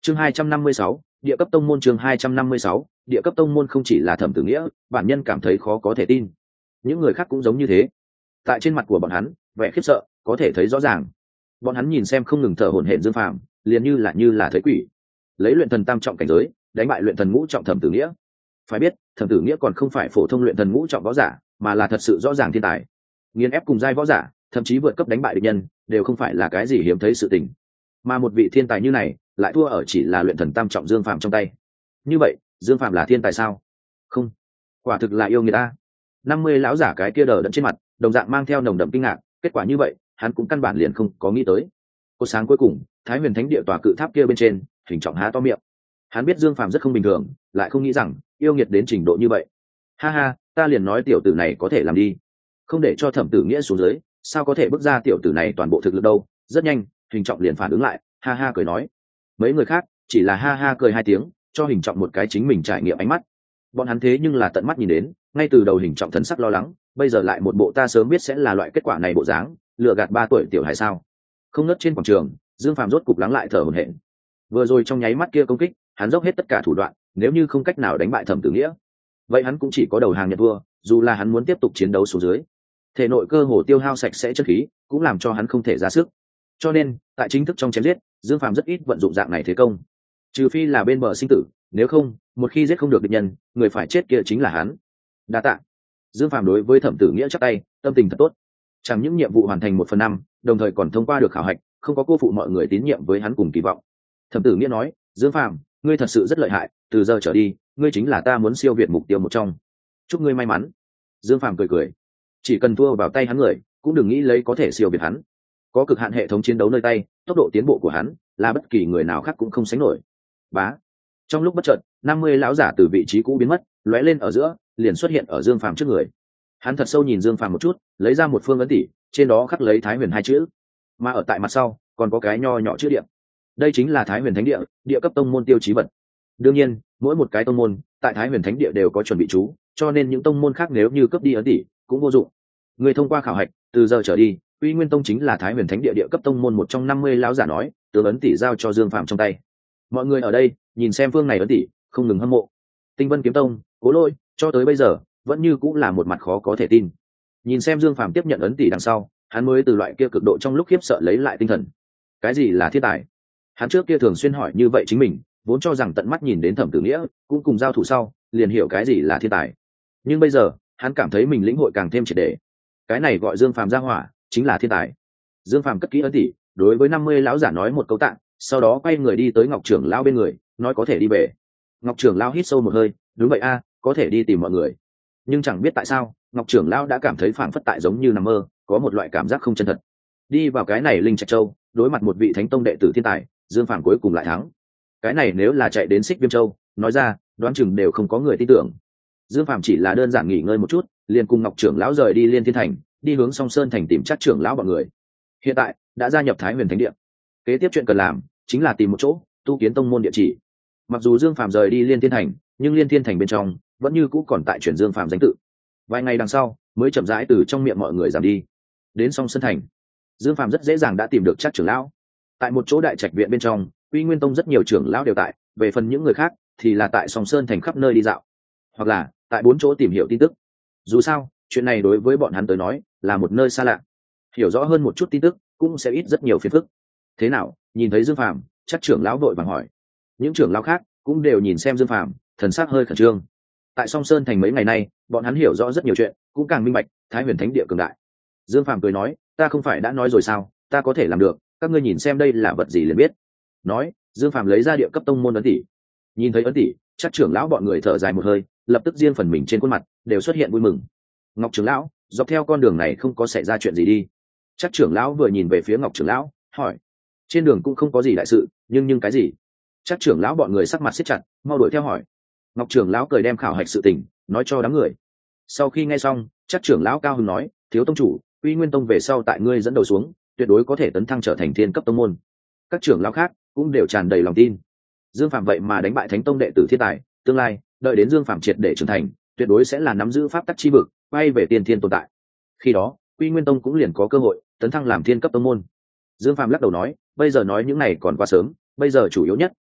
Chương 256, địa cấp tông môn. Chương 256, địa cấp tông môn. Không chỉ là Thẩm Tử Nghĩa, bản nhân cảm thấy khó có thể tin. Những người khác cũng giống như thế. Tại trên mặt của bọn hắn, vẻ khiếp sợ có thể thấy rõ ràng. Bọn hắn nhìn xem không ngừng thở hổn hển Dương Phàm, liền như là thấy quỷ. Lấy luyện thần tam trọng cảnh giới, đánh bại luyện thần ngũ trọng Thẩm Tử Nghĩa. Phải biết, Thẩm Tử Nghĩa còn không phải phổ thông luyện thần ngũ trọng võ giả, mà là thật sự rõ ràng thiên tài. Nghiền ép cùng giai võ giả, thậm chí vượt cấp đánh bại địch nhân, đều không phải là cái gì hiếm thấy sự tình. Mà một vị thiên tài như này, lại thua ở chỉ là luyện thần tam trọng Dương Phàm trong tay. Như vậy, Dương Phàm là thiên tài sao? Không, quả thực là yêu người ta. 50 lão giả cái kia đờ đẫn trên mặt, đồng dạng mang theo nồng đậm kinh ngạc. Kết quả như vậy, hắn cũng căn bản liền không có nghĩ tới. Cô sáng cuối cùng, Thái Huyền Thánh Địa tòa cự tháp kia bên trên, Hình Trọng há to miệng. Hắn biết Dương Phàm rất không bình thường, lại không nghĩ rằng yêu nghiệt đến trình độ như vậy. Ha ha, ta liền nói tiểu tử này có thể làm đi, không để cho Thẩm Tử Nghĩa xuống dưới, sao có thể bước ra tiểu tử này toàn bộ thực lực đâu. Rất nhanh, Hình Trọng liền phản ứng lại, ha ha cười nói. Mấy người khác chỉ là ha ha cười hai tiếng, cho Hình Trọng một cái chính mình trải nghiệm ánh mắt. Bọn hắn thế nhưng là tận mắt nhìn đến, ngay từ đầu Hình Trọng thần sắc lo lắng, bây giờ lại một bộ ta sớm biết sẽ là loại kết quả này bộ dáng, lừa gạt 3 tuổi tiểu hài sao? Không ngớt trên quảng trường, Dương Phàm rốt cục lắng lại thở hổn hển. Vừa rồi trong nháy mắt kia công kích, hắn dốc hết tất cả thủ đoạn, nếu như không cách nào đánh bại Thẩm Tử Nghĩa, vậy hắn cũng chỉ có đầu hàng nhận thua, dù là hắn muốn tiếp tục chiến đấu xuống dưới. Thể nội cơ hồ tiêu hao sạch sẽ chất khí, cũng làm cho hắn không thể ra sức. Cho nên, tại chính thức trong chém giết, Dương Phàm rất ít vận dụng dạng này thế công. Trừ phi là bên bờ sinh tử, nếu không, một khi giết không được địch nhân, người phải chết kia chính là hắn. Đa tạ. Dương Phàm đối với Thẩm Tử Nghĩa chắp tay, tâm tình thật tốt. Chẳng những nhiệm vụ hoàn thành 1/5, đồng thời còn thông qua được khảo hạch, không có cô phụ mọi người tín nhiệm với hắn cùng kỳ vọng. Thẩm Tử Nghĩa nói, Dương Phàm, ngươi thật sự rất lợi hại, từ giờ trở đi, ngươi chính là ta muốn siêu việt mục tiêu một trong. Chúc ngươi may mắn. Dương Phàm cười cười, chỉ cần thua vào tay hắn người, cũng đừng nghĩ lấy có thể siêu việt hắn. Có cực hạn hệ thống chiến đấu nơi tay, tốc độ tiến bộ của hắn là bất kỳ người nào khác cũng không sánh nổi. Bá. Trong lúc bất chợt, 50 lão giả từ vị trí cũ biến mất, lóe lên ở giữa, liền xuất hiện ở Dương Phàm trước người. Hắn thật sâu nhìn Dương Phàm một chút, lấy ra một phương ấn tỷ, trên đó khắc lấy Thái Huyền 2 chữ, mà ở tại mặt sau còn có cái nho nhỏ chữ địa. Đây chính là Thái Huyền Thánh Địa, địa cấp tông môn tiêu chí vật. Đương nhiên, mỗi một cái tông môn tại Thái Huyền Thánh Địa đều có chuẩn bị chú, cho nên những tông môn khác nếu như cướp đi ấn tỷ cũng vô dụng. Người thông qua khảo hạch, từ giờ trở đi, Uy Nguyên Tông chính là Thái Huyền Thánh Địa địa cấp tông môn một trong 50 lão giả nói, tướng ấn tỷ giao cho Dương Phàm trong tay. Mọi người ở đây nhìn xem phương này ấn tỷ, không ngừng hâm mộ. Tinh Vân Kiếm Tông, Cố Lôi, cho tới bây giờ vẫn như cũng là một mặt khó có thể tin. Nhìn xem Dương Phàm tiếp nhận ấn tỷ đằng sau, hắn mới từ loại kia cực độ trong lúc khiếp sợ lấy lại tinh thần. Cái gì là thiên tài? Hắn trước kia thường xuyên hỏi như vậy chính mình, vốn cho rằng tận mắt nhìn đến Thẩm Tử Nghĩa, cũng cùng giao thủ sau, liền hiểu cái gì là thiên tài. Nhưng bây giờ, hắn cảm thấy mình lĩnh hội càng thêm triệt để. Cái này gọi Dương Phàm ra hỏa, chính là thiên tài. Dương Phàm cất kỹ ấn tỷ, đối với 50 lão giả nói một câu tạ, sau đó quay người đi tới Ngọc trưởng lão bên người, nói có thể đi về. Ngọc trưởng lão hít sâu một hơi, đúng vậy a, có thể đi tìm mọi người. Nhưng chẳng biết tại sao, Ngọc trưởng lão đã cảm thấy phảng phất tại giống như nằm mơ, có một loại cảm giác không chân thật. Đi vào cái này Linh Trạch Châu, đối mặt một vị Thánh Tông đệ tử thiên tài, Dương Phàm cuối cùng lại thắng. Cái này nếu là chạy đến Xích Viêm Châu, nói ra, đoán chừng đều không có người tin tưởng. Dương Phàm chỉ là đơn giản nghỉ ngơi một chút, liền cùng Ngọc trưởng lão rời đi Liên Thiên Thành, đi hướng Song Sơn Thành tìm Trác trưởng lão bọn người. Hiện tại đã gia nhập Thái Huyền Thánh Địa. Kế tiếp chuyện cần làm chính là tìm một chỗ tu kiến tông môn địa chỉ. Mặc dù Dương Phàm rời đi Liên Thiên Thành, nhưng Liên Thiên Thành bên trong vẫn như cũ còn tại chuyển Dương Phàm danh tự. Vài ngày đằng sau, mới chậm rãi từ trong miệng mọi người giảm đi. Đến Song Sơn Thành, Dương Phàm rất dễ dàng đã tìm được Trác trưởng lão. Tại một chỗ đại trạch viện bên trong, Uy Nguyên Tông rất nhiều trưởng lão đều tại, về phần những người khác thì là tại Song Sơn Thành khắp nơi đi dạo, hoặc là tại 4 chỗ tìm hiểu tin tức. Dù sao, chuyện này đối với bọn hắn tới nói là một nơi xa lạ, hiểu rõ hơn một chút tin tức cũng sẽ ít rất nhiều phiền phức. Thế nào, nhìn thấy Dương Phàm, Trác trưởng lão vội vàng hỏi. Những trưởng lão khác cũng đều nhìn xem Dương Phàm, thần sắc hơi khẩn trương. Tại Song Sơn Thành mấy ngày nay, bọn hắn hiểu rõ rất nhiều chuyện, cũng càng minh bạch Thái Huyền Thánh Địa cường đại. Dương Phàm cười nói, ta không phải đã nói rồi sao, ta có thể làm được, các ngươi nhìn xem đây là vật gì liền biết. Nói, Dương Phàm lấy ra địa cấp tông môn ấn tỷ. Nhìn thấy ấn tỷ, Trác trưởng lão bọn người thở dài một hơi, lập tức riêng phần mình trên khuôn mặt đều xuất hiện vui mừng. Ngọc trưởng lão, dọc theo con đường này không có xảy ra chuyện gì đi? Trác trưởng lão vừa nhìn về phía Ngọc trưởng lão, hỏi. Trên đường cũng không có gì đại sự, nhưng cái gì? Trác trưởng lão bọn người sắc mặt siết chặt, mau đuổi theo hỏi. Ngọc trưởng lão cười đem khảo hạch sự tình nói cho đám người. Sau khi nghe xong, Trác trưởng lão cao hứng nói, thiếu tông chủ, Uy Nguyên Tông về sau tại ngươi dẫn đầu xuống, tuyệt đối có thể tấn thăng trở thành thiên cấp tông môn. Các trưởng lão khác cũng đều tràn đầy lòng tin. Dương Phàm vậy mà đánh bại Thánh Tông đệ tử thiên tài, tương lai đợi đến Dương Phàm triệt để trưởng thành, tuyệt đối sẽ là nắm giữ pháp tắc chi vực, quay về tiên thiên tồn tại. Khi đó, Uy Nguyên Tông cũng liền có cơ hội tấn thăng làm thiên cấp tông môn. Dương Phàm lắc đầu nói, bây giờ nói những này còn quá sớm, bây giờ chủ yếu nhất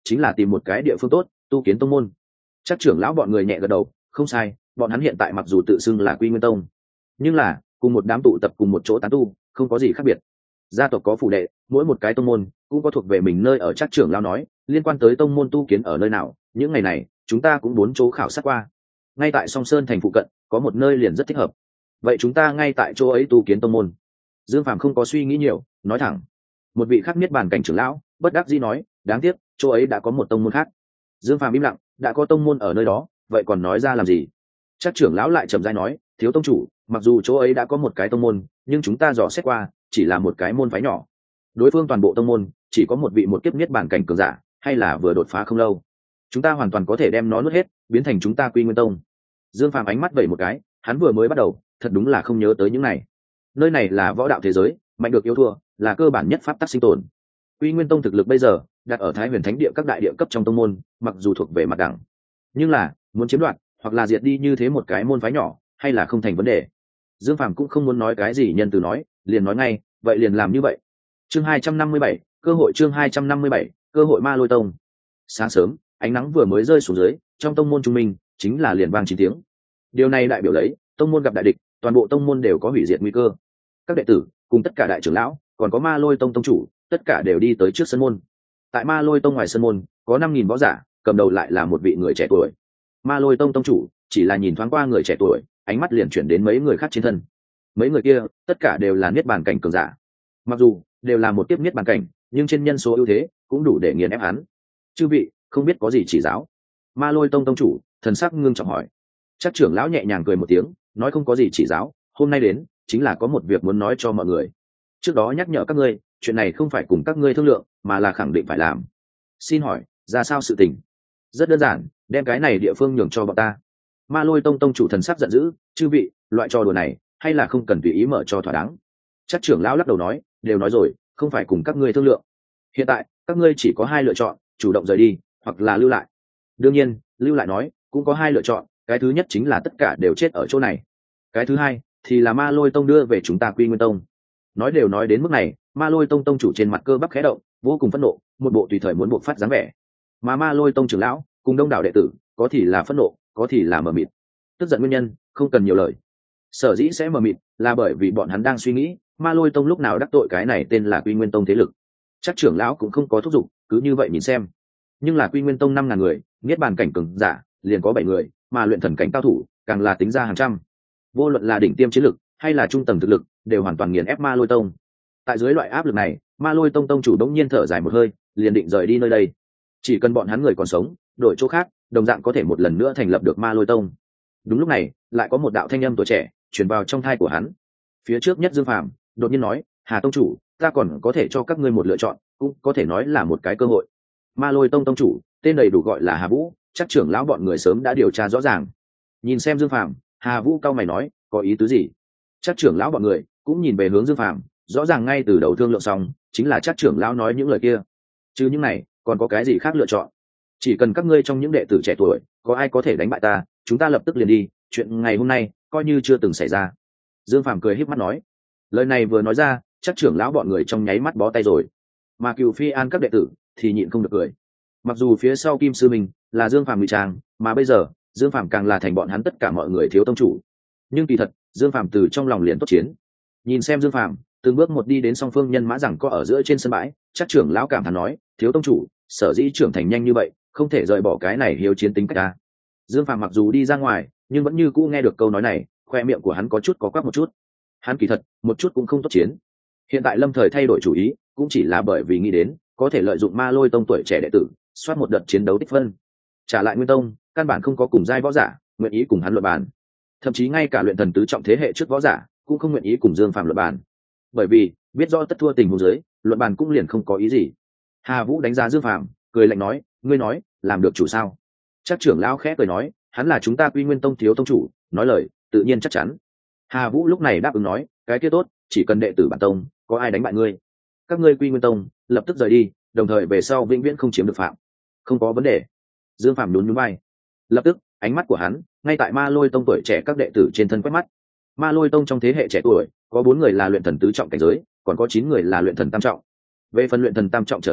chính là tìm một cái địa phương tốt tu kiến tông môn. Chắc trưởng lão bọn người nhẹ gật đầu, không sai, bọn hắn hiện tại mặc dù tự xưng là Quy Nguyên Tông, nhưng là cùng một đám tụ tập cùng một chỗ tán tu, không có gì khác biệt. Gia tộc có phủ đệ, mỗi một cái tông môn cũng có thuộc về mình nơi ở. Chắc trưởng lão nói, liên quan tới tông môn tu kiến ở nơi nào, những ngày này chúng ta cũng bốn chỗ khảo sát qua. Ngay tại Song Sơn thành phụ cận có một nơi liền rất thích hợp. Vậy chúng ta ngay tại chỗ ấy tu kiến tông môn. Dương Phàm không có suy nghĩ nhiều, nói thẳng. Một vị khác niết bàn cảnh trưởng lão bất đắc dĩ nói, đáng tiếc chỗ ấy đã có một tông môn khác. Dương Phàm im lặng, đã có tông môn ở nơi đó, vậy còn nói ra làm gì? Chắc trưởng lão lại trầm dai nói, thiếu tông chủ, mặc dù chỗ ấy đã có một cái tông môn, nhưng chúng ta dò xét qua, chỉ là một cái môn phái nhỏ. Đối phương toàn bộ tông môn chỉ có một vị một kiếp niết bàn cảnh cường giả, hay là vừa đột phá không lâu. Chúng ta hoàn toàn có thể đem nó nuốt hết, biến thành chúng ta Quy Nguyên Tông. Dương Phàm ánh mắt vẩy một cái, hắn vừa mới bắt đầu, thật đúng là không nhớ tới những này. Nơi này là võ đạo thế giới, mạnh được yếu thua, là cơ bản nhất pháp tắc sinh tồn. Quy Nguyên Tông thực lực bây giờ đặt ở Thái Huyền Thánh Địa các đại địa cấp trong tông môn, mặc dù thuộc về mặt đẳng, nhưng là muốn chiếm đoạt hoặc là diệt đi như thế một cái môn phái nhỏ, hay là không thành vấn đề. Dương Phàm cũng không muốn nói cái gì nhân từ nói, liền nói ngay, vậy liền làm như vậy. Chương 257, cơ hội. Chương 257, cơ hội. Ma Lôi Tông. Sáng sớm, ánh nắng vừa mới rơi xuống dưới, trong tông môn trung minh chính là liền vang 9 tiếng. Điều này đại biểu lấy tông môn gặp đại địch, toàn bộ tông môn đều có hủy diệt nguy cơ. Các đệ tử cùng tất cả đại trưởng lão, còn có Ma Lôi Tông tông chủ, tất cả đều đi tới trước sân môn. Tại Ma Lôi Tông ngoài sân môn có 5.000 võ giả, cầm đầu lại là một vị người trẻ tuổi. Ma Lôi Tông tông chủ chỉ là nhìn thoáng qua người trẻ tuổi, ánh mắt liền chuyển đến mấy người khác trên thân. Mấy người kia tất cả đều là niết bàn cảnh cường giả. Mặc dù đều là một tiếp niết bàn cảnh, nhưng trên nhân số ưu thế cũng đủ để nghiền ép hắn. Chư vị, không biết có gì chỉ giáo? Ma Lôi Tông tông chủ thần sắc ngưng trọng hỏi. Chắc trưởng lão nhẹ nhàng cười một tiếng, nói không có gì chỉ giáo, hôm nay đến chính là có một việc muốn nói cho mọi người. Trước đó nhắc nhở các ngươi, chuyện này không phải cùng các ngươi thương lượng, mà là khẳng định phải làm. Xin hỏi, ra sao sự tình? Rất đơn giản, đem cái này địa phương nhường cho bọn ta. Ma Lôi Tông tông chủ thần sắc giận dữ, chư vị, loại trò đùa này hay là không cần tùy ý mở cho thỏa đáng. Chắc trưởng lão lắc đầu nói, đều nói rồi, không phải cùng các ngươi thương lượng. Hiện tại các ngươi chỉ có hai lựa chọn, chủ động rời đi hoặc là lưu lại. Đương nhiên lưu lại nói cũng có hai lựa chọn, cái thứ nhất chính là tất cả đều chết ở chỗ này, cái thứ hai thì là Ma Lôi Tông đưa về chúng ta Quy Nguyên Tông. Nói đều nói đến mức này, Ma Lôi Tông tông chủ trên mặt cơ bắp khẽ động, vô cùng phẫn nộ, một bộ tùy thời muốn buộc phát dáng vẻ. Mà Ma Lôi Tông trưởng lão cùng đông đảo đệ tử có thì là phẫn nộ, có thì là mờ mịt. Tức giận nguyên nhân không cần nhiều lời, sở dĩ sẽ mờ mịt là bởi vì bọn hắn đang suy nghĩ Ma Lôi Tông lúc nào đắc tội cái này tên là Quy Nguyên Tông thế lực. Chắc trưởng lão cũng không có thúc giục, cứ như vậy nhìn xem. Nhưng là Quy Nguyên Tông 5.000 người, niết bàn cảnh cường giả liền có 7 người, mà luyện thần cảnh cao thủ càng là tính ra hàng trăm. Vô luận là đỉnh tiêm chiến lực hay là trung tầng thực lực, đều hoàn toàn nghiền ép Ma Lôi Tông. Tại dưới loại áp lực này, Ma Lôi Tông tông chủ đống nhiên thở dài một hơi, liền định rời đi nơi đây. Chỉ cần bọn hắn người còn sống, đổi chỗ khác, đồng dạng có thể một lần nữa thành lập được Ma Lôi Tông. Đúng lúc này, lại có một đạo thanh âm tuổi trẻ truyền vào trong tai của hắn. Phía trước nhất Dương Phàm đột nhiên nói, Hà tông chủ, ta còn có thể cho các ngươi một lựa chọn, cũng có thể nói là một cái cơ hội. Ma Lôi Tông tông chủ tên đầy đủ gọi là Hà Vũ, chắc trưởng lão bọn người sớm đã điều tra rõ ràng. Nhìn xem Dương Phàm, Hà Vũ cau mày nói, có ý tứ gì? Chắc trưởng lão bọn người cũng nhìn về hướng Dương Phàm, rõ ràng ngay từ đầu thương lượng xong chính là chắc trưởng lão nói những lời kia, chứ những này còn có cái gì khác lựa chọn? Chỉ cần các ngươi trong những đệ tử trẻ tuổi có ai có thể đánh bại ta, chúng ta lập tức liền đi, chuyện ngày hôm nay coi như chưa từng xảy ra. Dương Phàm cười híp mắt nói. Lời này vừa nói ra, chắc trưởng lão bọn người trong nháy mắt bó tay rồi, mà Cửu Phi An các đệ tử thì nhịn không được cười. Mặc dù phía sau Kim sư mình là Dương Phàm ngụy trang, mà bây giờ Dương Phàm càng là thành bọn hắn tất cả mọi người thiếu tông chủ, nhưng kỳ thật Dương Phàm từ trong lòng liền tốt chiến. Nhìn xem Dương Phàm từng bước một đi đến song phương nhân mã rằng có ở giữa trên sân bãi, chắc trưởng lão cảm thán nói, thiếu tông chủ sở dĩ trưởng thành nhanh như vậy, không thể rời bỏ cái này hiếu chiến tính cách ta. Dương Phàm mặc dù đi ra ngoài, nhưng vẫn như cũ nghe được câu nói này, khoe miệng của hắn có chút có quắc một chút. Hắn kỳ thật một chút cũng không tốt chiến. Hiện tại lâm thời thay đổi chủ ý, cũng chỉ là bởi vì nghĩ đến có thể lợi dụng Ma Lôi Tông tuổi trẻ đệ tử, soát một đợt chiến đấu tích phân. Trả lại Nguyên Tông, căn bản không có cùng giai võ giả nguyện ý cùng hắn luận bàn. Thậm chí ngay cả luyện thần tứ trọng thế hệ trước võ giả cũng không nguyện ý cùng Dương Phàm luận bàn, bởi vì biết rõ tất thua tình huống dưới, luận bàn cũng liền không có ý gì. Hà Vũ đánh giá Dương Phàm, cười lạnh nói, ngươi nói làm được chủ sao? Chắc trưởng lão khẽ cười nói, hắn là chúng ta Quy Nguyên Tông thiếu tông chủ, nói lời tự nhiên chắc chắn. Hà Vũ lúc này đáp ứng nói, cái kia tốt, chỉ cần đệ tử bản tông có ai đánh bại ngươi, các ngươi Quy Nguyên Tông lập tức rời đi, đồng thời về sau vĩnh viễn không chiếm được phạm. Không có vấn đề. Dương Phàm nhún nhún vai. Lập tức ánh mắt của hắn ngay tại Ma Lôi Tông tuổi trẻ các đệ tử trên thân quét mắt. Ma Lôi Tông trong thế hệ trẻ tuổi có 4 người là luyện thần tứ trọng cảnh giới, còn có 9 người là luyện thần tam trọng. Về phần luyện thần tam trọng trở xuống,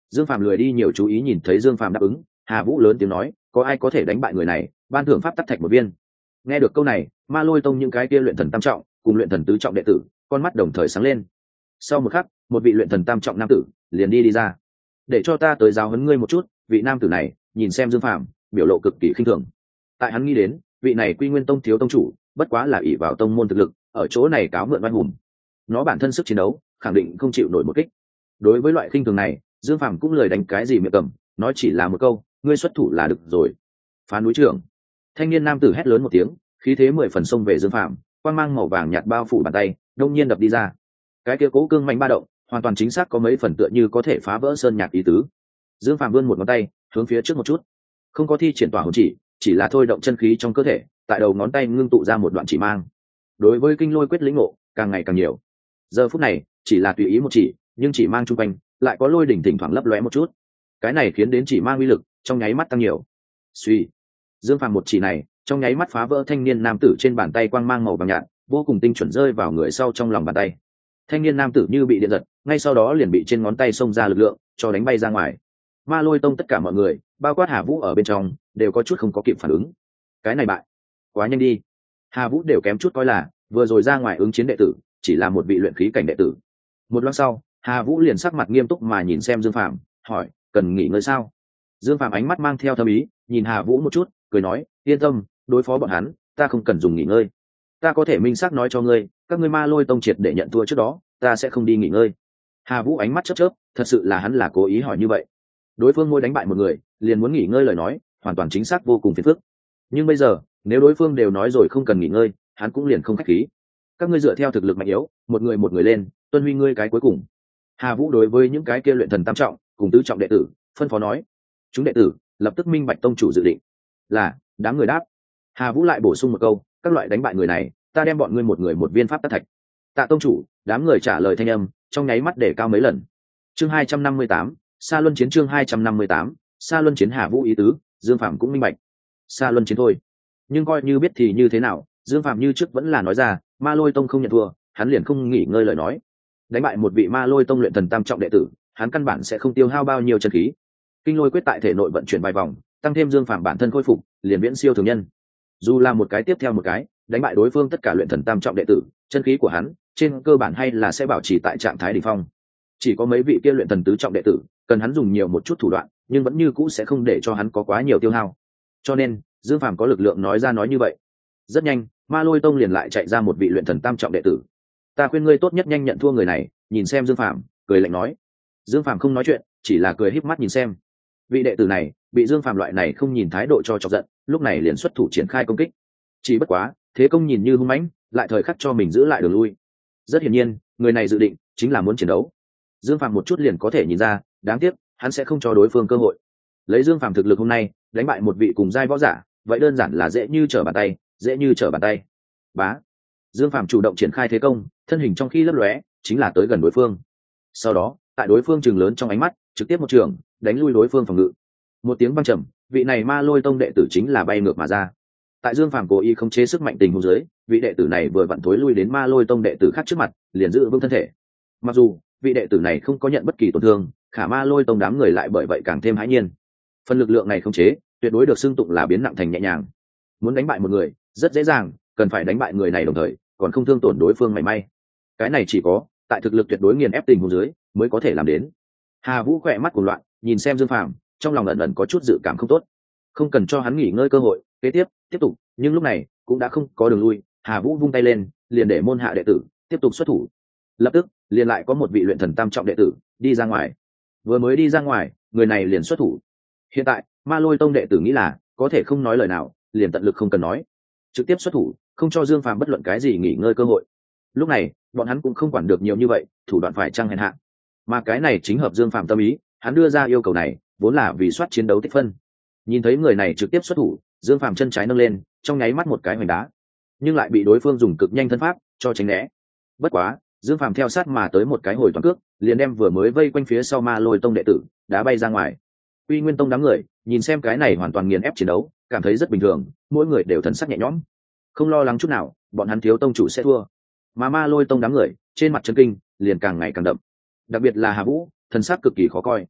Dương Phạm lười đi nhiều chú ý, nhìn thấy Dương Phạm đáp ứng, Hà Vũ lớn tiếng nói, có ai có thể đánh bại người này, ban thưởng pháp tắc thạch một viên. Nghe được câu này, Ma Lôi Tông những cái kia luyện thần tam trọng cùng luyện thần tứ trọng đệ tử con mắt đồng thời sáng lên. Sau một khắc, một vị luyện thần tam trọng nam tử liền đi ra. Để cho ta tới giáo huấn ngươi một chút. Vị nam tử này nhìn xem Dương Phạm, biểu lộ cực kỳ khinh thường. Tại hắn nghĩ đến, vị này Quy Nguyên Tông thiếu tông chủ bất quá là ỷ vào tông môn thực lực, ở chỗ này cáo mượn oai hùng. Nó bản thân sức chiến đấu khẳng định không chịu nổi một kích. Đối với loại khinh thường này, Dương Phạm cũng lười đánh cái gì miệng cầm, nói chỉ là một câu, ngươi xuất thủ là được rồi. Phá núi trưởng. Thanh niên nam tử hét lớn một tiếng, khí thế 10 phần xông về Dương Phạm, quang mang màu vàng nhạt bao phủ bàn tay, đông nhiên đập đi ra. Cái kia cố cương mạnh ba động, hoàn toàn chính xác có mấy phần tựa như có thể phá vỡ sơn nhạc ý tứ. Dương Phạm vươn một ngón tay hướng phía trước một chút, không có thi triển tỏa hồn chỉ là thôi động chân khí trong cơ thể, tại đầu ngón tay ngưng tụ ra một đoạn chỉ mang. Đối với kinh lôi quyết lĩnh ngộ càng ngày càng nhiều. Giờ phút này chỉ là tùy ý một chỉ, nhưng chỉ mang chung quanh lại có lôi đỉnh thỉnh thoảng lấp lóe một chút. Cái này khiến đến chỉ mang uy lực trong nháy mắt tăng nhiều. Suy, Dương Phạm một chỉ này trong nháy mắt phá vỡ thanh niên nam tử trên bàn tay, quang mang màu vàng nhạt vô cùng tinh chuẩn rơi vào người sau trong lòng bàn tay. Thanh niên nam tử như bị điện giật, ngay sau đó liền bị trên ngón tay xông ra lực lượng cho đánh bay ra ngoài. Ma Lôi Tông tất cả mọi người, bao quát Hà Vũ ở bên trong, đều có chút không có kịp phản ứng. Cái này bại quá nhanh đi. Hà Vũ đều kém chút coi là vừa rồi ra ngoài ứng chiến đệ tử chỉ là một vị luyện khí cảnh đệ tử. Một lát sau, Hà Vũ liền sắc mặt nghiêm túc mà nhìn xem Dương Phạm, hỏi, cần nghỉ ngơi sao? Dương Phạm ánh mắt mang theo thâm ý, nhìn Hà Vũ một chút, cười nói, yên tâm, đối phó bọn hắn ta không cần dùng nghỉ ngơi. Ta có thể minh xác nói cho ngươi, các ngươi Ma Lôi Tông triệt để nhận thua trước đó, ta sẽ không đi nghỉ ngơi. Hà Vũ ánh mắt chớp chớp, thật sự là hắn là cố ý hỏi như vậy. Đối phương mỗi đánh bại một người liền muốn nghỉ ngơi lời nói, hoàn toàn chính xác vô cùng phiền phức. Nhưng bây giờ nếu đối phương đều nói rồi không cần nghỉ ngơi, hắn cũng liền không khách khí. Các ngươi dựa theo thực lực mạnh yếu, một người lên, tuân huy ngươi cái cuối cùng. Hà Vũ đối với những cái kia luyện thần tam trọng cùng tứ trọng đệ tử phân phó nói. Chúng đệ tử lập tức minh bạch tông chủ dự định. Là, đám người đáp. Hà Vũ lại bổ sung một câu, các loại đánh bại người này, ta đem bọn ngươi một người một viên pháp tắc thạch. Tạ tông chủ. Đám người trả lời thanh âm trong nháy mắt để cao mấy lần. Chương 258, Sa Luân chiến. Chương 258, Sa Luân chiến. Hà Vũ ý tứ, Dương Phạm cũng minh bạch. Sa Luân chiến thôi. Nhưng coi như biết thì như thế nào, Dương Phạm như trước vẫn là nói ra, Ma Lôi Tông không nhận thua, hắn liền không nghỉ ngơi lời nói. Đánh bại một vị Ma Lôi Tông luyện thần tam trọng đệ tử, hắn căn bản sẽ không tiêu hao bao nhiêu chân khí. Kinh lôi quyết tại thể nội vận chuyển vài vòng, tăng thêm Dương Phạm bản thân khôi phục, liền viễn siêu thường nhân. Dù là một cái tiếp theo một cái, đánh bại đối phương tất cả luyện thần tam trọng đệ tử, chân khí của hắn trên cơ bản hay là sẽ bảo trì tại trạng thái đỉnh phong. Chỉ có mấy vị kia luyện thần tứ trọng đệ tử, cần hắn dùng nhiều một chút thủ đoạn, nhưng vẫn như cũ sẽ không để cho hắn có quá nhiều tiêu hao. Cho nên, Dương Phạm có lực lượng nói ra nói như vậy. Rất nhanh, Ma Lôi Tông liền lại chạy ra một vị luyện thần tam trọng đệ tử. Ta khuyên ngươi tốt nhất nhanh nhận thua người này. Nhìn xem Dương Phạm, cười lạnh nói. Dương Phạm không nói chuyện, chỉ là cười híp mắt nhìn xem. Vị đệ tử này bị Dương Phạm loại này không nhìn thái độ cho chọc giận, lúc này liền xuất thủ triển khai công kích. Chỉ bất quá, thế công nhìn như hung mãnh, lại thời khắc cho mình giữ lại đường lui. Rất hiển nhiên, người này dự định chính là muốn chiến đấu. Dương Phạm một chút liền có thể nhìn ra, đáng tiếc hắn sẽ không cho đối phương cơ hội. Lấy Dương Phạm thực lực hôm nay, đánh bại một vị cùng giai võ giả, vậy đơn giản là dễ như trở bàn tay, dễ như trở bàn tay. Bá. Dương Phạm chủ động triển khai thế công, thân hình trong khi lấp lóe, chính là tới gần đối phương. Sau đó, tại đối phương trừng lớn trong ánh mắt, trực tiếp một trường, đánh lui đối phương phòng ngự. Một tiếng vang trầm, vị này Ma Lôi Tông đệ tử chính là bay ngược mà ra. Tại Dương Phạm cố ý khống chế sức mạnh tình huống dưới, vị đệ tử này vừa vặn thối lui đến Ma Lôi Tông đệ tử khác trước mặt, liền giữ vững thân thể. Mặc dù vị đệ tử này không có nhận bất kỳ tổn thương, khả Ma Lôi Tông đám người lại bởi vậy càng thêm hãi nhiên. Phần lực lượng này khống chế, tuyệt đối được xưng tụng là biến nặng thành nhẹ nhàng. Muốn đánh bại một người, rất dễ dàng, cần phải đánh bại người này đồng thời, còn không thương tổn đối phương mảy may. Cái này chỉ có tại thực lực tuyệt đối nghiền ép tình huống dưới mới có thể làm đến. Hà Vũ khỏe mắt cuồng loạn, nhìn xem Dương Phạm, trong lòng ẩn ẩn có chút dự cảm không tốt. Không cần cho hắn nghỉ ngơi cơ hội, kế tiếp tục, nhưng lúc này cũng đã không có đường lui. Hà Vũ vung tay lên, liền để môn hạ đệ tử tiếp tục xuất thủ. Lập tức, liền lại có một vị luyện thần tam trọng đệ tử đi ra ngoài. Vừa mới đi ra ngoài, người này liền xuất thủ. Hiện tại, Ma Lôi Tông đệ tử nghĩ là có thể không nói lời nào, liền tận lực không cần nói, trực tiếp xuất thủ, không cho Dương Phạm bất luận cái gì nghỉ ngơi cơ hội. Lúc này, bọn hắn cũng không quản được nhiều như vậy, thủ đoạn phải chăng hèn hạ. Mà cái này chính hợp Dương Phạm tâm ý, hắn đưa ra yêu cầu này, vốn là vì soát chiến đấu tích phân. Nhìn thấy người này trực tiếp xuất thủ, Dương Phạm chân trái nâng lên, trong nháy mắt một cái hoành đá, nhưng lại bị đối phương dùng cực nhanh thân pháp cho tránh né. Bất quá, Dương Phạm theo sát mà tới một cái hồi toàn cước, liền đem vừa mới vây quanh phía sau Ma Lôi Tông đệ tử đá bay ra ngoài. Quy Nguyên Tông đám người nhìn xem cái này hoàn toàn nghiền ép chiến đấu, cảm thấy rất bình thường, mỗi người đều thần sắc nhẹ nhõm, không lo lắng chút nào bọn hắn thiếu tông chủ sẽ thua. Mà Ma Lôi Tông đám người trên mặt chấn kinh liền càng ngày càng đậm, đặc biệt là Hà Vũ, thần sắc cực kỳ khó coi.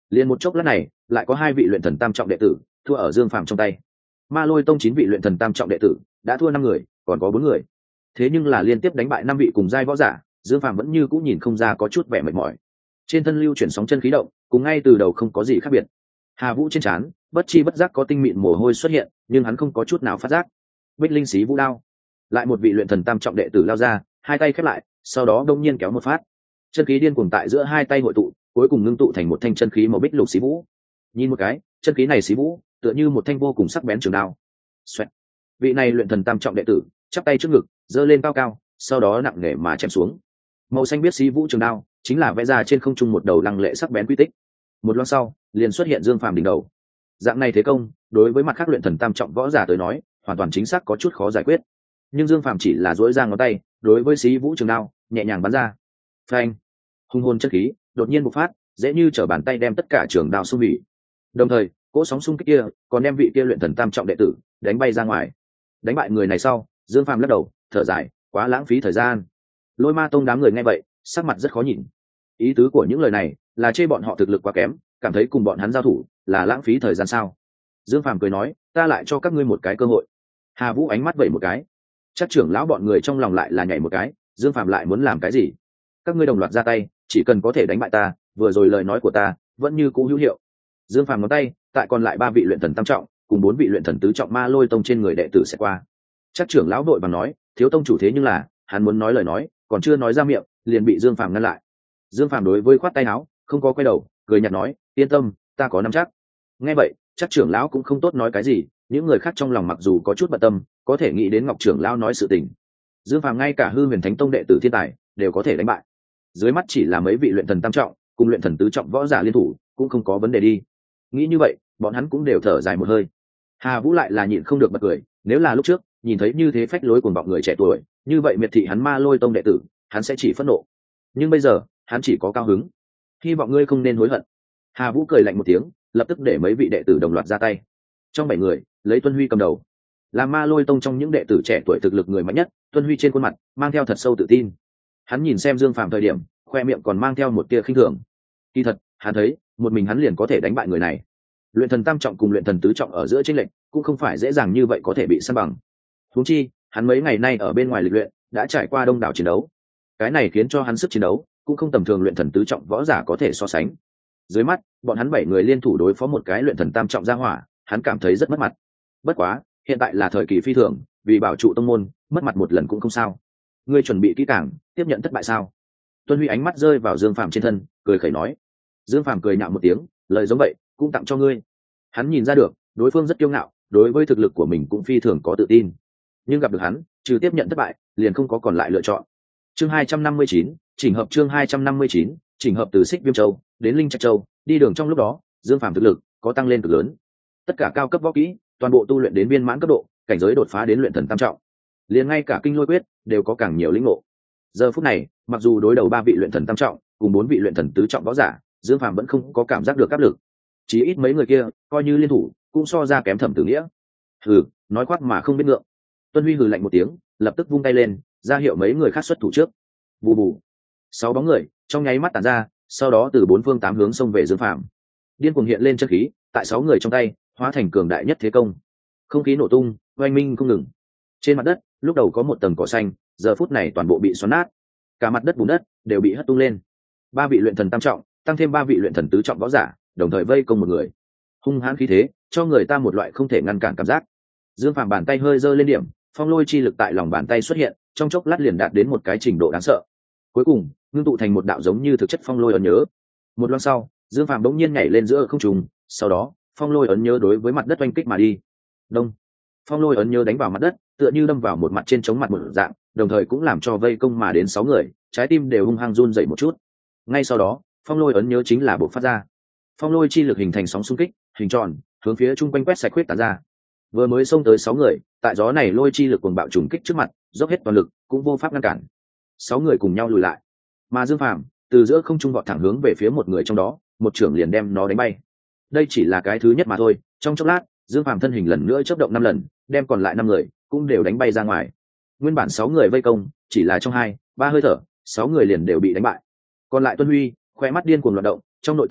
Liền một chốc lát này lại có 2 vị luyện thần tam trọng đệ tử thua ở Dương Phàm trong tay. Ma Lôi Tông 9 vị luyện thần tam trọng đệ tử đã thua 5 người, còn có 4 người. Thế nhưng là liên tiếp đánh bại 5 vị cùng giai võ giả, Dương Phàm vẫn như cũng nhìn không ra có chút vẻ mệt mỏi. Trên thân lưu chuyển sóng chân khí động, cùng ngay từ đầu không có gì khác biệt. Hà Vũ trên trán bất chi bất giác có tinh mịn mồ hôi xuất hiện, nhưng hắn không có chút nào phát giác. Bích linh xí vũ đao, lại một vị luyện thần tam trọng đệ tử lao ra, hai tay khép lại, sau đó đông nhiên kéo một phát, chân khí điên cuồng tại giữa hai tay hội tụ, cuối cùng ngưng tụ thành một thanh chân khí màu bích lục xí vũ. Nhìn một cái, chân khí này xí vũ tựa như một thanh vô cùng sắc bén trường đao. Xoẹt. Vị này luyện thần tam trọng đệ tử chắp tay trước ngực, giơ lên cao cao, sau đó nặng nề mà chém xuống. Màu xanh biết xí vũ trường đao chính là vẽ ra trên không trung một đầu lăng lệ sắc bén quy tích. Một loáng sau, liền xuất hiện Dương Phàm đỉnh đầu. Dạng này thế công, đối với mặt khác luyện thần tam trọng võ giả tới nói, hoàn toàn chính xác có chút khó giải quyết. Nhưng Dương Phàm chỉ là duỗi ra ngón tay, đối với xí vũ trường đao nhẹ nhàng bắn ra. Phanh! Hung hồn chất khí đột nhiên bộc phát, dễ như trở bàn tay đem tất cả trường đao xung hủy. Đồng thời, cỗ sóng xung kích kia còn đem vị kia luyện thần tam trọng đệ tử đánh bay ra ngoài. Đánh bại người này sau, Dương Phàm lắc đầu, thở dài, quá lãng phí thời gian. Lôi Ma Tông đám người nghe vậy, sắc mặt rất khó nhìn. Ý tứ của những lời này là chê bọn họ thực lực quá kém, cảm thấy cùng bọn hắn giao thủ là lãng phí thời gian sao? Dương Phàm cười nói, ta lại cho các ngươi một cái cơ hội. Hà Vũ ánh mắt vẩy một cái, chắc trưởng lão bọn người trong lòng lại là nhảy một cái. Dương Phàm lại muốn làm cái gì? Các ngươi đồng loạt ra tay, chỉ cần có thể đánh bại ta, vừa rồi lời nói của ta vẫn như cũ hữu hiệu. Dương Phàm ngón tay tại còn lại 3 vị luyện thần tam trọng cùng 4 vị luyện thần tứ trọng Ma Lôi Tông trên người đệ tử sẽ qua. Chắc trưởng lão đội bằng nói, thiếu tông chủ thế nhưng là hắn muốn nói lời nói còn chưa nói ra miệng, liền bị Dương Phàm ngăn lại. Dương Phàm đối với khoát tay áo, không có quay đầu, cười nhạt nói, yên tâm, ta có nắm chắc. Nghe vậy, chắc trưởng lão cũng không tốt nói cái gì, những người khác trong lòng mặc dù có chút bận tâm, có thể nghĩ đến Ngọc trưởng lão nói sự tình. Dương Phàm ngay cả Hư Huyền Thánh Tông đệ tử thiên tài đều có thể đánh bại, dưới mắt chỉ là mấy vị luyện thần tam trọng cùng luyện thần tứ trọng võ giả liên thủ, cũng không có vấn đề đi. Nghĩ như vậy, bọn hắn cũng đều thở dài một hơi. Hà Vũ lại là nhịn không được bật cười, nếu là lúc trước nhìn thấy như thế phách lối cuồng vọng người trẻ tuổi, như vậy miệt thị hắn Ma Lôi Tông đệ tử, hắn sẽ chỉ phẫn nộ. Nhưng bây giờ, hắn chỉ có cao hứng. Hy vọng ngươi không nên hối hận. Hà Vũ cười lạnh một tiếng, lập tức để mấy vị đệ tử đồng loạt ra tay. Trong 7 người, lấy Tuân Huy cầm đầu, là Ma Lôi Tông trong những đệ tử trẻ tuổi thực lực người mạnh nhất. Tuân Huy trên khuôn mặt mang theo thật sâu tự tin. Hắn nhìn xem Dương Phàm thời điểm, khoe miệng còn mang theo một tia khinh thường. Kỳ thật, hắn thấy, một mình hắn liền có thể đánh bại người này. Luyện thần tam trọng cùng luyện thần tứ trọng ở giữa chênh lệch cũng không phải dễ dàng như vậy có thể bị san bằng. Huống chi, hắn mấy ngày nay ở bên ngoài lịch luyện, đã trải qua đông đảo chiến đấu. Cái này khiến cho hắn sức chiến đấu cũng không tầm thường luyện thần tứ trọng võ giả có thể so sánh. Dưới mắt, bọn hắn 7 người liên thủ đối phó một cái luyện thần tam trọng gia hỏa, hắn cảm thấy rất mất mặt. Bất quá, hiện tại là thời kỳ phi thường, vì bảo trụ tông môn, mất mặt một lần cũng không sao. Ngươi chuẩn bị kỹ càng, tiếp nhận thất bại sao? Tuân Huy ánh mắt rơi vào Dương Phàm trên thân, cười khẩy nói. Dương Phàm cười nhạo một tiếng, lời giống vậy, cũng tặng cho ngươi. Hắn nhìn ra được, đối phương rất kiêu ngạo, đối với thực lực của mình cũng phi thường có tự tin. Nhưng gặp được hắn, trừ tiếp nhận thất bại, liền không có còn lại lựa chọn. Chương 259, chỉnh hợp chương 259, chỉnh hợp từ Xích Viêm Châu đến Linh Trạch Châu, đi đường trong lúc đó, Dương Phàm thực lực có tăng lên cực lớn. Tất cả cao cấp võ kỹ, toàn bộ tu luyện đến viên mãn cấp độ, cảnh giới đột phá đến luyện thần tam trọng. Liền ngay cả kinh lôi quyết đều có càng nhiều lĩnh ngộ. Giờ phút này, mặc dù đối đầu 3 vị luyện thần tam trọng, cùng 4 vị luyện thần tứ trọng võ giả, Dương Phàm vẫn không có cảm giác được áp lực. Chí ít mấy người kia, coi như liên thủ, cũng so ra kém Thẩm Tử Nghĩa. Hừ, nói khoác mà không biết ngượng. Tuân Huy hừ lạnh một tiếng, lập tức vung tay lên, ra hiệu mấy người khác xuất thủ trước. Bù bù. 6 bóng người trong nháy mắt tản ra, sau đó từ 4 phương 8 hướng xông về Dương Phàm. Điên cuồng hiện lên chân khí, tại 6 người trong tay, hóa thành cường đại nhất thế công. Không khí nổ tung, oanh minh không ngừng. Trên mặt đất, lúc đầu có một tầng cỏ xanh, giờ phút này toàn bộ bị xoắn nát. Cả mặt đất bùn đất đều bị hất tung lên. 3 vị luyện thần tam trọng, tăng thêm 3 vị luyện thần tứ trọng võ giả, đồng thời vây công một người. Hung hãn khí thế, cho người ta một loại không thể ngăn cản cảm giác. Dương Phàm bàn tay hơi giơ lên điểm, phong lôi chi lực tại lòng bàn tay xuất hiện, trong chốc lát liền đạt đến một cái trình độ đáng sợ. Cuối cùng, ngưng tụ thành một đạo giống như thực chất phong lôi ấn nhớ. Một loáng sau, Dương Phàm bỗng nhiên nhảy lên giữa không trung, sau đó, phong lôi ấn nhớ đối với mặt đất oanh kích mà đi. Đông. Phong lôi ấn nhớ đánh vào mặt đất, tựa như đâm vào một mặt trên chống mặt một dạng, đồng thời cũng làm cho vây công mà đến 6 người, trái tim đều hung hăng run dậy một chút. Ngay sau đó, phong lôi ấn nhớ chính là bộc phát ra. Phong lôi chi lực hình thành sóng xung kích, hình tròn, hướng phía trung quanh quét sạch khuyết tán ra. Vừa mới xông tới 6 người, tại gió này lôi chi lực cuồng bạo trùng kích trước mặt, dốc hết toàn lực, cũng vô pháp ngăn cản. 6 người cùng nhau lùi lại. Mà Dương Phàm từ giữa không trung vọt thẳng hướng về phía một người trong đó, một trưởng liền đem nó đánh bay. Đây chỉ là cái thứ nhất mà thôi, trong chốc lát, Dương Phàm thân hình lần nữa chớp động 5 lần, đem còn lại 5 người cũng đều đánh bay ra ngoài. Nguyên bản 6 người vây công, chỉ là trong 2-3 hơi thở, 6 người liền đều bị đánh bại. Còn lại Tuân Huy, khoe mắt điên cuồng loạn động, trong nội tâm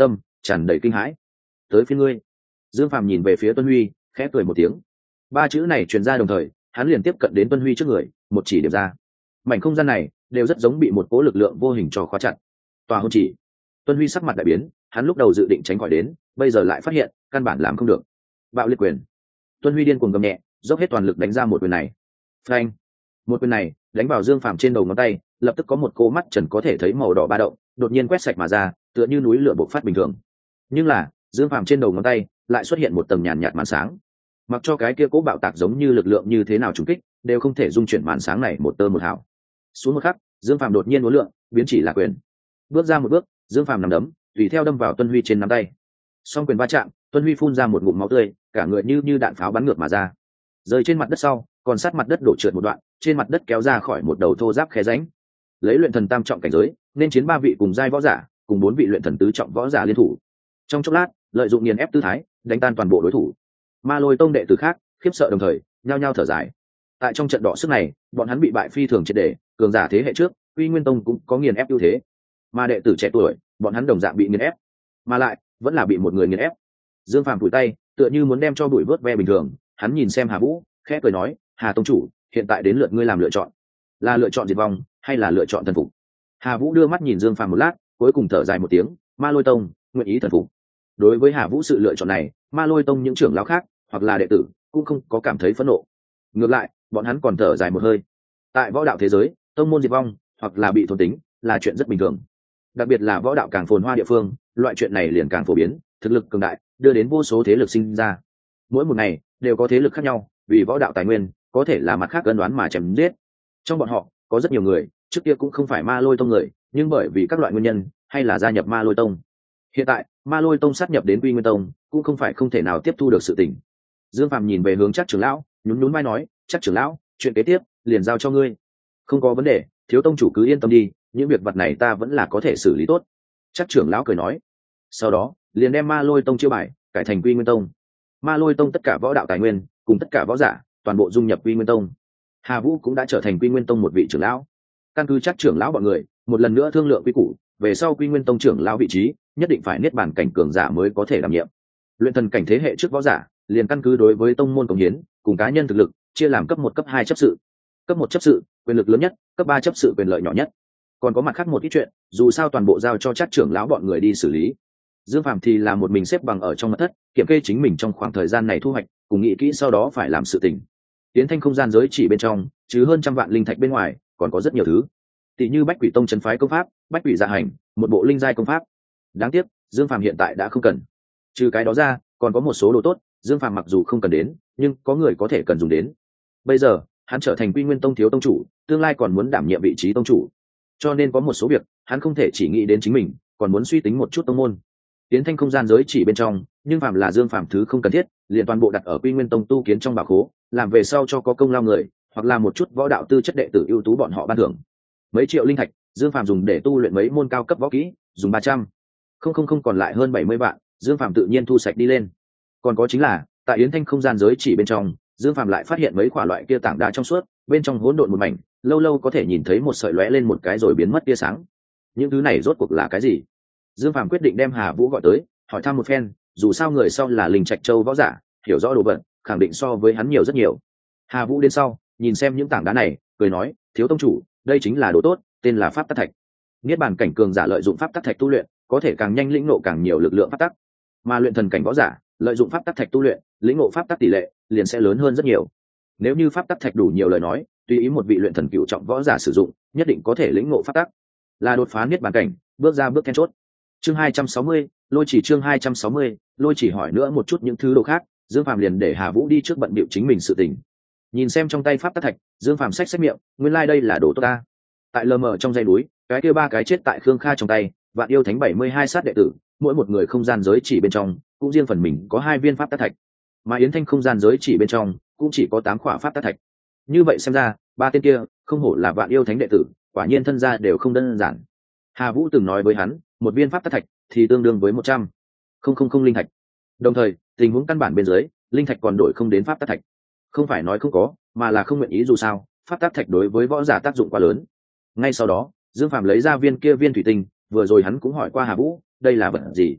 tràn đầy kinh hãi. Tới phía ngươi. Dương Phàm nhìn về phía Tuân Huy, khẽ cười một tiếng. Ba chữ này truyền ra đồng thời, hắn liền tiếp cận đến Tuân Huy trước người, một chỉ điểm ra. Mảnh không gian này đều rất giống bị một cỗ lực lượng vô hình cho khóa chặt. Tòa hôn chỉ. Tuân Huy sắc mặt đại biến, hắn lúc đầu dự định tránh khỏi đến, bây giờ lại phát hiện căn bản làm không được. Bạo liệt quyền. Tuân Huy điên cuồng gầm nhẹ, dốc hết toàn lực đánh ra một quyền này. Phanh. Một quyền này đánh vào Dương Phàm trên đầu ngón tay, lập tức có một cô mắt trần có thể thấy màu đỏ ba động, đột nhiên quét sạch mà ra, tựa như núi lửa bộc phát bình thường. Nhưng là Dương Phàm trên đầu ngón tay lại xuất hiện một tầng nhàn nhạt màn sáng. Mặc cho cái kia cố bạo tạc giống như lực lượng như thế nào trùng kích, đều không thể dung chuyển màn sáng này một tơ một hào. Xuống một khắc, Dương Phàm đột nhiên uốn lượn, biến chỉ là quyền. Bước ra một bước, Dương Phàm nắm đấm, tùy theo đâm vào Tuân Huy trên nắm tay. Song quyền va chạm, Tuân Huy phun ra một ngụm máu tươi, cả người như đạn pháo bắn ngược mà ra. Rơi trên mặt đất sau, còn sát mặt đất đổ trượt một đoạn, trên mặt đất kéo ra khỏi một đầu thô ráp khe rãnh. Lấy luyện thần tam trọng cảnh giới, nên chiến 3 vị cùng giai võ giả, cùng 4 vị luyện thần tứ trọng võ giả liên thủ. Trong chốc lát, lợi dụng nghiền ép tư thái, đánh tan toàn bộ đối thủ. Ma Lôi Tông đệ tử khác khiếp sợ đồng thời, nhao nhao thở dài. Tại trong trận đọ sức này, bọn hắn bị bại phi thường triệt để, cường giả thế hệ trước, Uy Nguyên Tông cũng có nghiền ép ưu thế. Mà đệ tử trẻ tuổi, bọn hắn đồng dạng bị nghiền ép, mà lại vẫn là bị một người nghiền ép. Dương Phàm phủi tay, tựa như muốn đem cho bụi vớt ve bình thường, hắn nhìn xem Hà Vũ, khẽ cười nói, Hà tông chủ, hiện tại đến lượt ngươi làm lựa chọn, là lựa chọn diệt vong hay là lựa chọn thần phục? Hà Vũ đưa mắt nhìn Dương Phàm một lát, cuối cùng thở dài một tiếng, Ma Lôi Tông nguyện ý thần phục. Đối với Hà Vũ sự lựa chọn này, Ma Lôi Tông những trưởng lão khác hoặc là đệ tử cũng không có cảm thấy phẫn nộ, ngược lại bọn hắn còn thở dài một hơi. Tại võ đạo thế giới, tông môn diệt vong hoặc là bị thôn tính là chuyện rất bình thường, đặc biệt là võ đạo càng phồn hoa địa phương, loại chuyện này liền càng phổ biến. Thực lực cường đại đưa đến vô số thế lực sinh ra, mỗi một ngày đều có thế lực khác nhau vì võ đạo tài nguyên, có thể là mặt khác cân đoán mà chém giết. Trong bọn họ có rất nhiều người trước kia cũng không phải Ma Lôi Tông người, nhưng bởi vì các loại nguyên nhân hay là gia nhập Ma Lôi Tông. Hiện tại Ma Lôi Tông sát nhập đến Quy Nguyên Tông cũng không phải không thể nào tiếp thu được sự tình. Dương Phàm nhìn về hướng Trác trưởng lão, nhún vai nói, Trác trưởng lão, chuyện kế tiếp liền giao cho ngươi. Không có vấn đề, thiếu tông chủ cứ yên tâm đi, những việc vật này ta vẫn là có thể xử lý tốt. Trác trưởng lão cười nói. Sau đó liền đem Ma Lôi Tông chiêu bài cải thành Quy Nguyên Tông. Ma Lôi Tông tất cả võ đạo tài nguyên cùng tất cả võ giả toàn bộ dung nhập Quy Nguyên Tông. Hà Vũ cũng đã trở thành Quy Nguyên Tông một vị trưởng lão. Căn cứ Trác trưởng lão bọn người một lần nữa thương lượng quy củ, về sau Quy Nguyên Tông trưởng lão vị trí nhất định phải niết bàn cảnh cường giả mới có thể đảm nhiệm. Luyện thần cảnh thế hệ trước võ giả liền căn cứ đối với tông môn cống hiến cùng cá nhân thực lực chia làm cấp 1 cấp 2 chấp sự. Cấp 1 chấp sự quyền lực lớn nhất, cấp 3 chấp sự quyền lợi nhỏ nhất. Còn có mặt khác một ít chuyện, dù sao toàn bộ giao cho Trác trưởng lão bọn người đi xử lý. Dương Phàm thì là một mình xếp bằng ở trong mật thất, kiểm kê chính mình trong khoảng thời gian này thu hoạch, cùng nghĩ kỹ sau đó phải làm sự tình. Tiến thanh không gian giới chỉ bên trong, chứ hơn trăm vạn linh thạch bên ngoài, còn có rất nhiều thứ. Tỷ như Bách Quỷ Tông trấn phái công pháp, Bách Quỷ Dạ Hành, một bộ linh giai công pháp. Đáng tiếc, Dương Phàm hiện tại đã không cần. Trừ cái đó ra, còn có một số đồ tốt, Dương Phàm mặc dù không cần đến, nhưng có người có thể cần dùng đến. Bây giờ, hắn trở thành Quy Nguyên Tông thiếu tông chủ, tương lai còn muốn đảm nhiệm vị trí tông chủ. Cho nên có một số việc, hắn không thể chỉ nghĩ đến chính mình, còn muốn suy tính một chút tông môn. Tiến thanh không gian giới chỉ bên trong, nhưng phàm là Dương Phàm thứ không cần thiết, liền toàn bộ đặt ở Quy Nguyên Tông tu kiến trong bảo khố, làm về sau cho có công lao người, hoặc là một chút võ đạo tư chất đệ tử ưu tú bọn họ ban thưởng. Mấy triệu linh thạch, Dương Phàm dùng để tu luyện mấy môn cao cấp võ kỹ, dùng 300. Không còn lại hơn 70 vạn, Dương Phàm tự nhiên thu sạch đi lên. Còn có chính là, tại Yến thanh không gian giới chỉ bên trong, Dương Phàm lại phát hiện mấy quả loại kia tảng đá trong suốt, bên trong hỗn độn một mảnh, lâu lâu có thể nhìn thấy một sợi lóe lên một cái rồi biến mất tia sáng. Những thứ này rốt cuộc là cái gì? Dương Phàm quyết định đem Hà Vũ gọi tới, hỏi thăm một phen, dù sao người sau là Linh Trạch Châu võ giả, hiểu rõ đồ vật, khẳng định so với hắn nhiều rất nhiều. Hà Vũ đến sau, nhìn xem những tảng đá này, cười nói, thiếu tông chủ, đây chính là đồ tốt, tên là Pháp Tắc Thạch. Niết bàn cảnh cường giả lợi dụng Pháp Tắc Thạch tu luyện, có thể càng nhanh lĩnh ngộ càng nhiều lực lượng pháp tắc. Mà luyện thần cảnh võ giả, lợi dụng Pháp Tắc Thạch tu luyện, lĩnh ngộ pháp tắc tỷ lệ liền sẽ lớn hơn rất nhiều. Nếu như Pháp Tắc Thạch đủ nhiều lời nói, tùy ý một vị luyện thần cửu trọng võ giả sử dụng, nhất định có thể lĩnh ngộ pháp tắc, là đột phá niết bàn cảnh, bước ra bước then chốt. Chương 260, Lôi Chỉ chương 260, Lôi Chỉ hỏi nữa một chút những thứ đồ khác, Dương Phàm liền để Hà Vũ đi trước bận bịu chính mình sự tình. Nhìn xem trong tay Pháp Tắc Thạch, Dương Phàm xách miệng, nguyên lai đây là đồ tốt ta. Tại lờ mờ trong dãy núi, cái kia 3 cái chết tại Khương Kha trong tay, Vạn Yêu Thánh 72 sát đệ tử, mỗi một người không gian giới chỉ bên trong, cũng riêng phần mình có 2 viên Pháp Tắc Thạch. Mà Yến Thanh không gian giới chỉ bên trong, cũng chỉ có 8 khỏa Pháp Tắc Thạch. Như vậy xem ra, 3 tên kia, không hổ là Vạn Yêu Thánh đệ tử, quả nhiên thân gia đều không đơn giản. Hà Vũ từng nói với hắn, một viên Pháp Tắc Thạch thì tương đương với 100 linh thạch. Đồng thời, tình huống căn bản bên dưới, linh thạch còn đổi không đến Pháp Tắc Thạch. Không phải nói không có, mà là không nguyện ý, dù sao, Pháp Tắc Thạch đối với võ giả tác dụng quá lớn. Ngay sau đó, Dương Phàm lấy ra viên kia viên thủy tinh, vừa rồi hắn cũng hỏi qua Hà Vũ, đây là vật gì?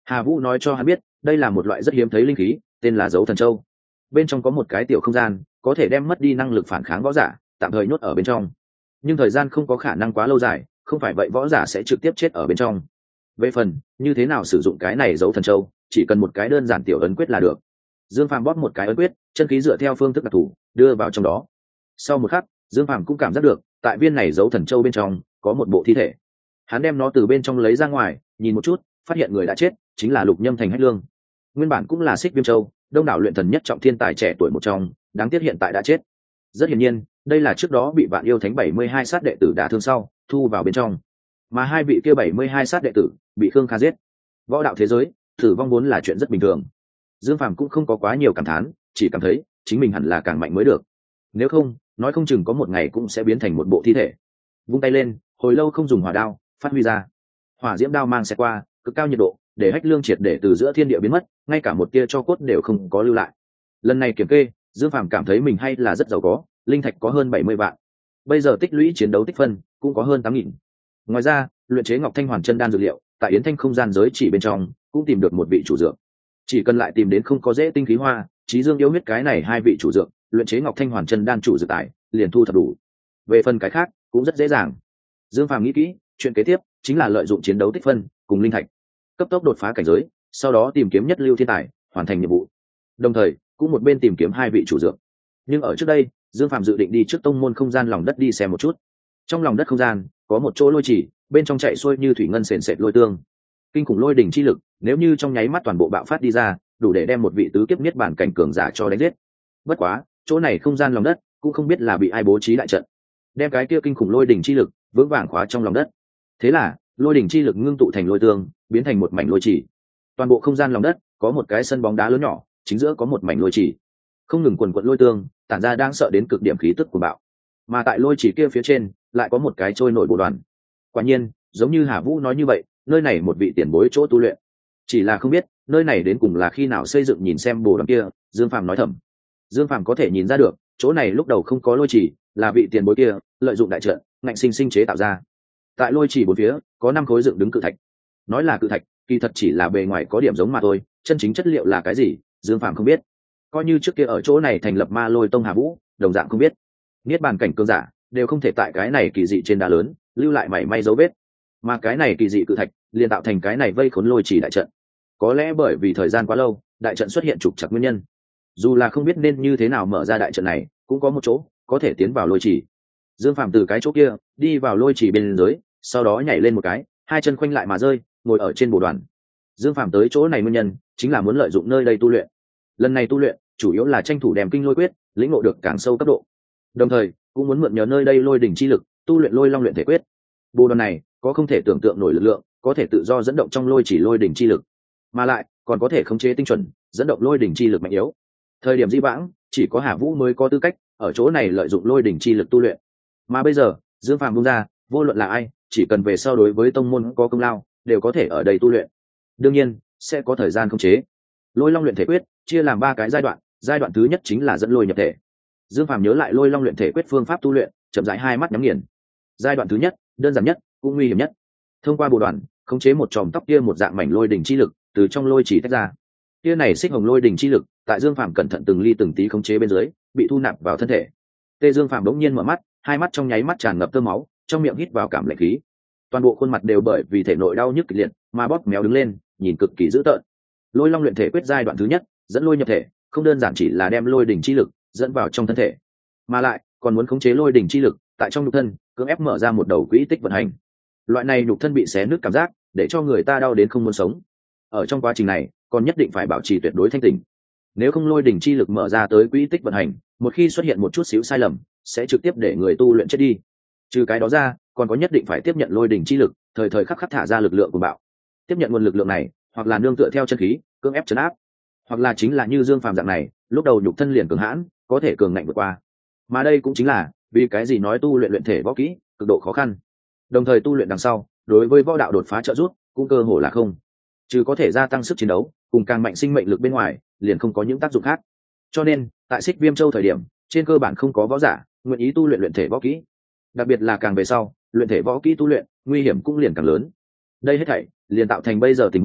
Hà Vũ nói cho hắn biết đây là một loại rất hiếm thấy linh khí, tên là dấu thần châu. Bên trong có một cái tiểu không gian có thể đem mất đi năng lực phản kháng võ giả tạm thời nhốt ở bên trong, nhưng thời gian không có khả năng quá lâu dài, không phải vậy võ giả sẽ trực tiếp chết ở bên trong. Về phần như thế nào sử dụng cái này dấu thần châu, chỉ cần một cái đơn giản tiểu ấn quyết là được. Dương Phàm bóp một cái ấn quyết, chân khí dựa theo phương thức đặc thù đưa vào trong đó. Sau một khắc, Dương Phàm cũng cảm giác được tại viên này dấu thần châu bên trong có một bộ thi thể. Hắn đem nó từ bên trong lấy ra ngoài, nhìn một chút, phát hiện người đã chết chính là Lục Nhâm Thành Hách Lương. Nguyên bản cũng là Xích Viêm Châu, đông đảo luyện thần nhất trọng thiên tài trẻ tuổi một trong, đáng tiếc hiện tại đã chết. Rất hiển nhiên, đây là trước đó bị Vạn Yêu Thánh 72 sát đệ tử đả thương sau, thu vào bên trong. Mà hai vị kia 72 sát đệ tử bị Khương Kha giết. Võ đạo thế giới, tử vong vốn là chuyện rất bình thường. Dương Phàm cũng không có quá nhiều cảm thán, chỉ cảm thấy chính mình hẳn là càng mạnh mới được. Nếu không, nói không chừng có một ngày cũng sẽ biến thành một bộ thi thể. Vung tay lên, hồi lâu không dùng hỏa đao, phát huy ra. Hỏa diễm đao mang sẽ qua, cực cao nhiệt độ, để Hách Lương triệt để từ giữa thiên địa biến mất, ngay cả một tia tro cốt đều không có lưu lại. Lần này kiểm kê, Dương Phàm cảm thấy mình hay là rất giàu có, linh thạch có hơn 70 vạn. Bây giờ tích lũy chiến đấu tích phân cũng có hơn 8.000. Ngoài ra, luyện chế Ngọc Thanh Hoàn Chân đan dược liệu, tại Yến Thanh không gian giới chỉ bên trong cũng tìm được một vị chủ dược. Chỉ cần lại tìm đến không có dễ tinh khí hoa, Chí Dương yêu huyết cái này hai vị chủ dược, luyện chế Ngọc Thanh Hoàn Chân đan chủ dược tài, liền thu thập đủ. Về phần cái khác cũng rất dễ dàng. Dương Phàm nghĩ kỹ, chuyện kế tiếp chính là lợi dụng chiến đấu tích phân cùng linh thạch, cấp tốc đột phá cảnh giới, sau đó tìm kiếm nhất lưu thiên tài, hoàn thành nhiệm vụ. Đồng thời, cũng một bên tìm kiếm hai vị chủ dược. Nhưng ở trước đây, Dương Phàm dự định đi trước tông môn không gian lòng đất đi xem một chút. Trong lòng đất không gian có một chỗ lôi chỉ, bên trong chạy xuôi như thủy ngân sền sệt lôi tương. Kinh khủng lôi đỉnh chi lực, nếu như trong nháy mắt toàn bộ bạo phát đi ra, đủ để đem một vị tứ kiếp niết bàn cảnh cường giả cho đánh giết. Bất quá, chỗ này không gian lòng đất cũng không biết là bị ai bố trí đại trận, đem cái kia kinh khủng lôi đỉnh chi lực vững vàng khóa trong lòng đất. Thế là, lôi đỉnh chi lực ngưng tụ thành lôi tương, biến thành một mảnh lôi chỉ. Toàn bộ không gian lòng đất có một cái sân bóng đá lớn nhỏ, chính giữa có một mảnh lôi chỉ, không ngừng quần quật lôi tương, tản ra đang sợ đến cực điểm khí tức của bạo. Mà tại lôi chỉ kia phía trên lại có một cái trôi nổi bộ đoàn. Quả nhiên, giống như Hà Vũ nói như vậy, nơi này một vị tiền bối chỗ tu luyện. Chỉ là không biết nơi này đến cùng là khi nào xây dựng, nhìn xem bồ đoàn kia, Dương Phàm nói thầm. Dương Phàm có thể nhìn ra được, chỗ này lúc đầu không có lôi chỉ, là vị tiền bối kia lợi dụng đại trận ngạnh sinh sinh chế tạo ra. Tại lôi chỉ bốn phía có 5 khối dựng đứng cự thạch. Nói là cự thạch, kỳ thật chỉ là bề ngoài có điểm giống mà thôi, chân chính chất liệu là cái gì, Dương Phàm không biết. Coi như trước kia ở chỗ này thành lập Ma Lôi Tông Hà Vũ, đồng dạng không biết. Niết bàn cảnh cường giả đều không thể tại cái này kỳ dị trên đá lớn lưu lại mảy may dấu vết, mà cái này kỳ dị cự thạch liền tạo thành cái này vây khốn lôi chỉ đại trận. Có lẽ bởi vì thời gian quá lâu, đại trận xuất hiện trục trặc nguyên nhân. Dù là không biết nên như thế nào mở ra đại trận này, cũng có một chỗ có thể tiến vào lôi chỉ. Dương Phàm từ cái chỗ kia đi vào lôi chỉ bên dưới, sau đó nhảy lên một cái, hai chân khoanh lại mà rơi, ngồi ở trên bồ đoàn. Dương Phàm tới chỗ này nguyên nhân chính là muốn lợi dụng nơi đây tu luyện. Lần này tu luyện chủ yếu là tranh thủ đem kinh lôi quyết lĩnh ngộ được càng sâu cấp độ, đồng thời cũng muốn mượn nhờ nơi đây lôi đỉnh chi lực tu luyện lôi long luyện thể quyết. Bồ đoàn này có không thể tưởng tượng nổi lực lượng, có thể tự do dẫn động trong lôi chỉ lôi đỉnh chi lực, mà lại còn có thể khống chế tinh chuẩn dẫn động lôi đỉnh chi lực mạnh yếu. Thời điểm dĩ vãng chỉ có Hà Vũ mới có tư cách ở chỗ này lợi dụng lôi đỉnh chi lực tu luyện, mà bây giờ Dương Phàm buông ra, vô luận là ai, chỉ cần về sau đối với tông môn có công lao, đều có thể ở đây tu luyện. Đương nhiên sẽ có thời gian khống chế. Lôi long luyện thể quyết chia làm 3 cái giai đoạn, giai đoạn thứ nhất chính là dẫn lôi nhập thể. Dương Phàm nhớ lại lôi long luyện thể quyết phương pháp tu luyện, chậm rãi hai mắt nhắm nghiền. Giai đoạn thứ nhất, đơn giản nhất, cũng nguy hiểm nhất. Thông qua bồ đoàn, khống chế một chòm tóc kia một dạng mảnh lôi đỉnh chi lực từ trong lôi chỉ tách ra. Kia này xích hồng lôi đỉnh chi lực, tại Dương Phàm cẩn thận từng ly từng tí khống chế bên dưới, bị thu nạp vào thân thể. Tê Dương Phàm bỗng nhiên mở mắt, hai mắt trong nháy mắt tràn ngập tơ máu, trong miệng hít vào cảm lạnh khí. Toàn bộ khuôn mặt đều bởi vì thể nội đau nhức kịch liệt mà bóp méo đứng lên, nhìn cực kỳ dữ tợn. Lôi long luyện thể quyết giai đoạn thứ nhất, dẫn lôi nhập thể, không đơn giản chỉ là đem lôi đỉnh chi lực dẫn vào trong thân thể, mà lại còn muốn khống chế lôi đỉnh chi lực tại trong nhục thân cưỡng ép mở ra một đầu quỹ tích vận hành. Loại này nhục thân bị xé nứt cảm giác, để cho người ta đau đến không muốn sống. Ở trong quá trình này còn nhất định phải bảo trì tuyệt đối thanh tỉnh, nếu không lôi đỉnh chi lực mở ra tới quỹ tích vận hành, một khi xuất hiện một chút xíu sai lầm sẽ trực tiếp để người tu luyện chết đi. Trừ cái đó ra, còn có nhất định phải tiếp nhận lôi đỉnh chi lực, thời thời khắc khắc thả ra lực lượng của bạo. Tiếp nhận nguồn lực lượng này, hoặc là nương tựa theo chân khí cưỡng ép trấn áp, hoặc là chính là như Dương Phàm dạng này, lúc đầu nhục thân liền cường hãn, có thể cường ngạnh vượt qua. Mà đây cũng chính là vì cái gì nói tu luyện luyện thể võ kỹ cực độ khó khăn, đồng thời tu luyện đằng sau đối với võ đạo đột phá trợ giúp cũng cơ hồ là không, trừ có thể gia tăng sức chiến đấu cùng càng mạnh sinh mệnh lực bên ngoài, liền không có những tác dụng khác. Cho nên tại Xích Viêm Châu thời điểm, trên cơ bản không có võ giả nguyện ý tu luyện luyện thể võ kỹ, đặc biệt là càng về sau, luyện thể võ kỹ tu luyện nguy hiểm cũng liền càng lớn. Đây hết thảy liền tạo thành bây giờ tình huống,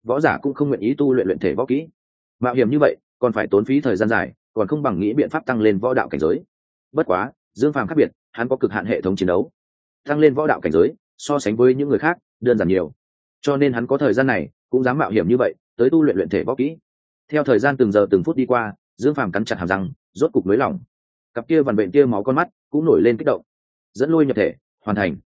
võ giả cũng không nguyện ý tu luyện luyện thể võ kỹ. Mạo hiểm như vậy còn phải tốn phí thời gian dài, còn không bằng nghĩ biện pháp tăng lên võ đạo cảnh giới. Bất quá Dương Phàm khác biệt, hắn có cực hạn hệ thống chiến đấu, tăng lên võ đạo cảnh giới so sánh với những người khác đơn giản nhiều, cho nên hắn có thời gian này cũng dám mạo hiểm như vậy tới tu luyện luyện thể võ kỹ. Theo thời gian từng giờ từng phút đi qua, Dương Phàm cắn chặt hàm răng, rốt cục nới lỏng, cặp kia vằn vện tia máu con mắt cũng nổi lên kích động. Dẫn lôi nhập thể hoàn thành.